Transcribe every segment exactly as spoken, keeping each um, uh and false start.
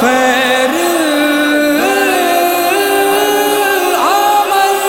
خیر العمل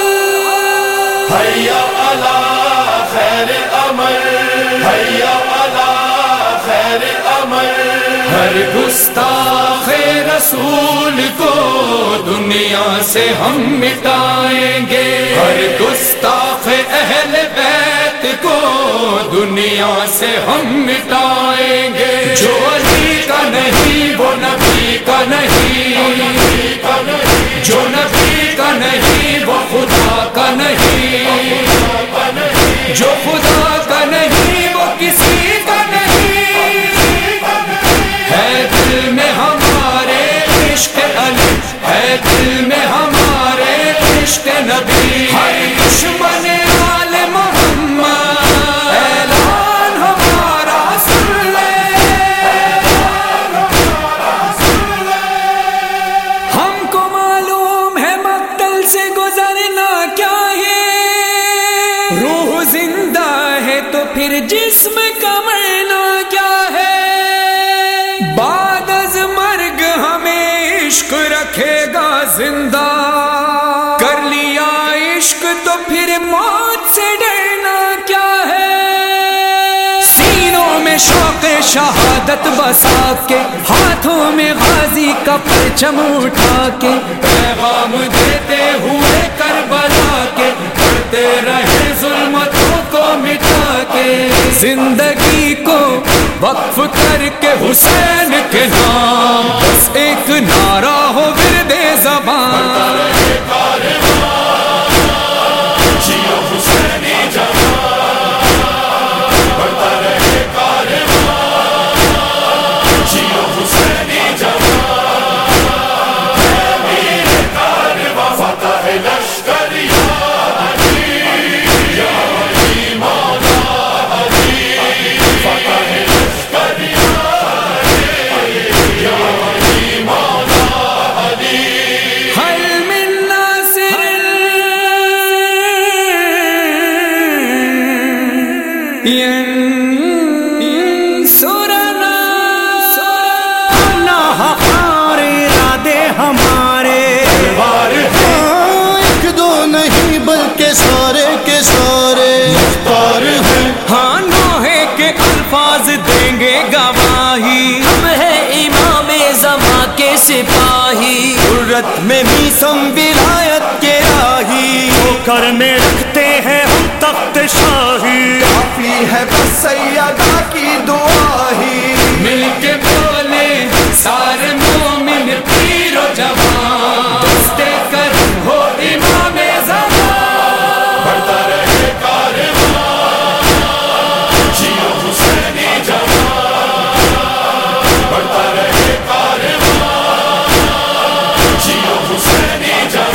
حیا علی خیر عمل، حیا علی خیر عمل، ہر گستاخ رسول کو دنیا سے ہم مٹائیں گے، ہر گستاخ اہل بیت کو دنیا سے ہم مٹائیں گے، جو علی کا نہیں وہ نبی کا نہیں، جو نبی کا نہیں وہ خدا کا نہیں، جو خدا کا نہیں وہ کسی کا نہیں، ہے دل میں ہمارے عشق علی، ہے دل میں ہمارے عشق نبی، ہر دشمن آل محمد اعلان ہمارا سن لے، ہم کو معلوم ہے مقتل سے گزرنا کیا ہے، روح زندہ ہے تو پھر جسم کا مرنا کیا ہے، بعد از مرگ ہمیں عشق رکھے گا زندہ، کر لیا عشق تو پھر موت سے ڈرنا کیا ہے، سینوں میں شوق شہادت بسا کے، ہاتھوں میں غازی کا پرچم اٹھا کے، پیغام دیتے ہوئے کربلا کے، کرتے رہے ظلمتوں کو مٹا کے، زندگی کو وقف کر کے حسین کے نام بس ایک نعرہ ہو ورد زبان، جیو حسینی جوان، بڑھتا رہے کاروان، جیو حسینی جوان، امیر کاروان، فتح لشکر یا علی، یا علی مولا علی، فتح لشکر یا علی، یا علی مولا علی، حل من ناصر ینصرنا، ہمارے ارادے ہمارے تلوار ہے ایک دو نہیں بلکہ سارے کے سارے مختار ہے، ہاں نوحے کے الفاظ دیں گے گواہی، ہم ہے امام زمان کے سپاہی، جرت میں میسم ولایت کے راہی، کر میں رکھتے ہیں ہم تخت شاہی، کافی ہے بس سیدہ کی دعا ہی، مل کے بولے سارے مومن پیر و جوان، دستے کرم ہو امام زمان، بڑھتا رہے کاروان، جیو حسینی جوان، بڑھتا رہے کاروان، جیو حسینی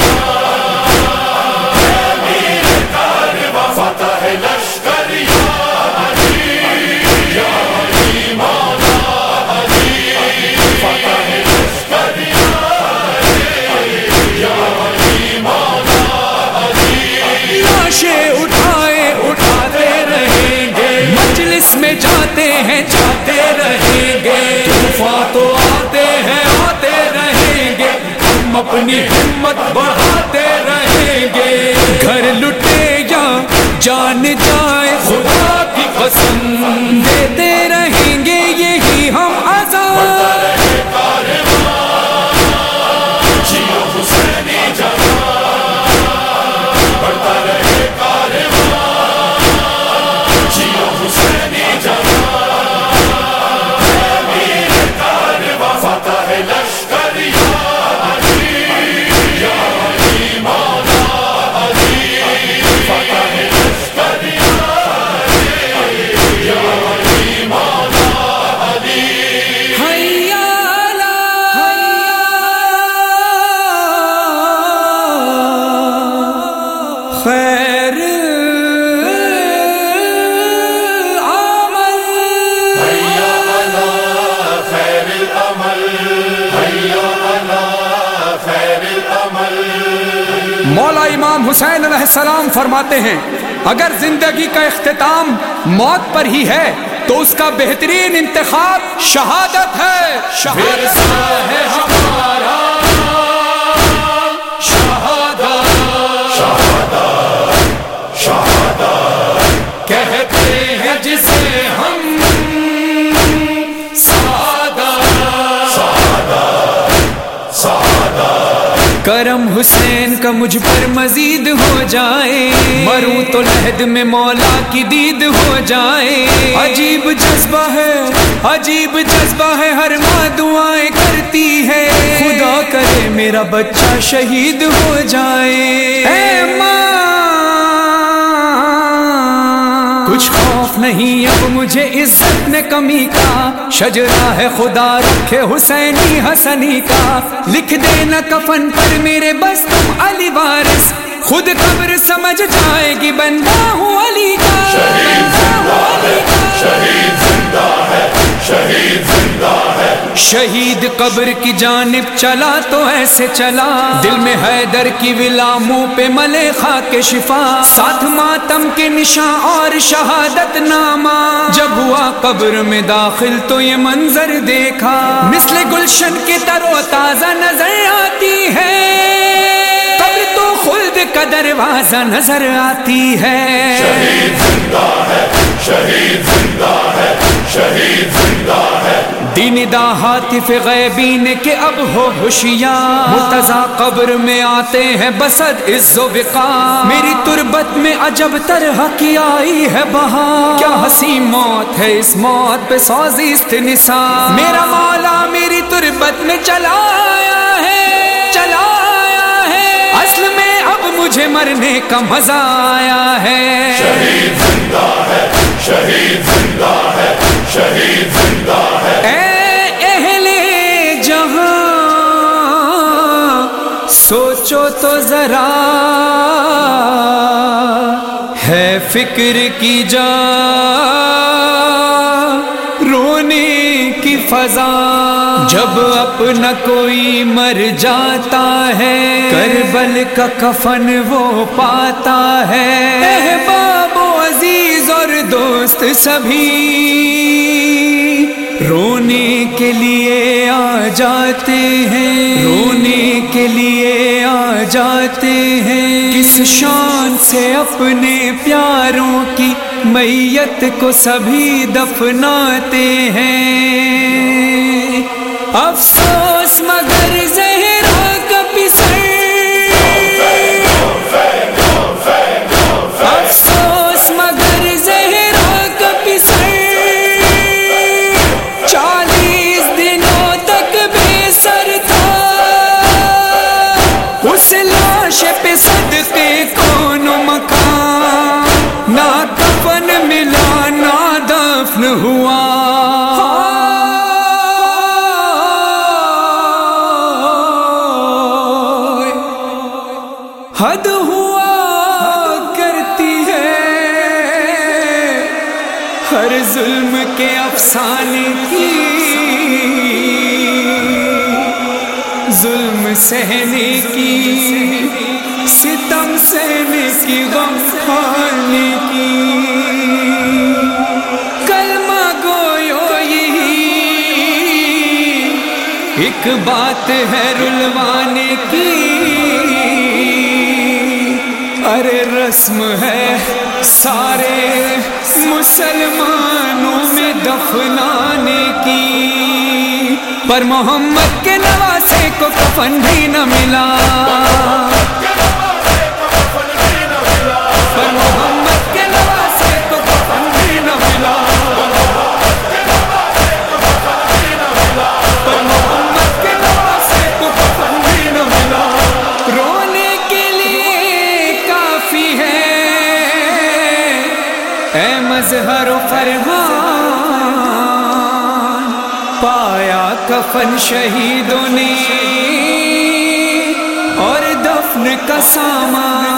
جوان، امیر کاروان، فتح لشکر یا علی، یا علی مولا علی، فتح لشکر یا علی، یا علی مولا علی، لاشیں اٹھائے اٹھاتے رہیں گے، مجلس میں جاتے ہیں جاتے رہیں گے، طوفان تو آتے ہیں آتے رہیں گے، ہم اپنی ہمت بڑھاتے رہیں گے، گھر لٹے یا جان جائے خدا کی قسم، دیتے رہیں گے یہی ہم عذاب، رہے کاروان، جیو حسینی جوان، بڑھتا رہے کاروان، جیو حسینی جوان، امیر کاروان، فتح لشکر یا علی، یا علی مولا علی، فتح لشکر یا علی، یا علی مولا علی، حیا علی خیر العمل، حیا علی خیر العمل، حیا علی خیر العمل، مولا امام حسین علیہ السلام فرماتے ہیں اگر زندگی کا اختتام موت پر ہی ہے تو اس کا بہترین انتخاب شہادت ہے، شہادت ہے کرم حسین کا مجھ پر مزید ہو جائے، مروں تو لحد میں مولا کی دید ہو جائے۔ عجیب جذبہ ہے، عجیب جذبہ ہے، ہر ماں دعائیں کرتی ہے، خدا کرے میرا بچہ شہید ہو جائے۔ اے ماں کچھ خوف نہیں اب مجھے عزت میں کمی کا، شجرہ ہے خدا رکھے حسینی حسنی کا، لکھ دینا کفن پر میرے بس تم علی وارث، خود قبر سمجھ جائے گی بندہ ہوں علی کا۔ شہید زندہ ہے، شہید زندہ ہے، شہید زندہ ہے۔ شہید قبر کی جانب چلا تو ایسے چلا، دل میں حیدر کی ولا، منہ پہ ملے خاک شفا، ساتھ ماتم کے نشاں اور شہادت نامہ۔ جب ہوا قبر میں داخل تو یہ منظر دیکھا، مثل گلشن کی تر و تازہ نظر آتی ہے، قبر تو خلد کا دروازہ نظر آتی ہے۔ شہید زندہ ہے، شہید زندہ ہے، شہید زندہ ہے۔ دین دا حاطف غیبین کے اب ہو ہوشیار، مرتضی قبر میں آتے ہیں بسد عز و وقار، میری تربت میں عجب طرح کی آئی ہے بہار، کیا حسین موت ہے اس موت پہ سوزی استنسار، میرا مولا میری تربت میں چلا آیا ہے، چلا آیا ہے، اصل میں اب مجھے مرنے کا مزہ آیا ہے۔ شہید زندہ ہے، شہید زندہ ہے، شہید زندہ ہے۔ اے اہل جہاں سوچو تو ذرا، ہے فکر کی جا رونے کی فضا، جب اپنا کوئی مر جاتا ہے کربل کا کفن وہ پاتا ہے، احباب و عزیز اور دوست سبھی رونے کے لیے آ جاتے ہیں، رونے کے لیے آ جاتے ہیں، کس شان سے اپنے پیاروں کی میت کو سبھی دفناتے ہیں، افسوس مگر زہرا کا پسر، افسوس مگر زہرا کا پسر، چالیس دنوں تک بے سر تھا، اس لاش پہ صدقے کون مکان، نہ کفن ملا نہ دفن ہوا، حد ہوا کرتی ہے ہر ظلم کے افسانے کی، ظلم سہنے کی، ستم سہنے کی، غم کھانے کی، کلمہ گویو یہی ایک بات ہے رلوانے کی، ارے رسم ہے سارے مسلمانوں میں دفنانے کی، پر محمد کے نواسے کو کفن بھی نہ ملا، پر محمد کے نواسے کو کفن بھی نہ ملا، پر محمد کے نواسے کو کفن بھی نہ ملا، رونے کے لیے کافی ہے اے مظہر و فرحان، پایا کفن شہیدوں نے اور دفن کا سامان،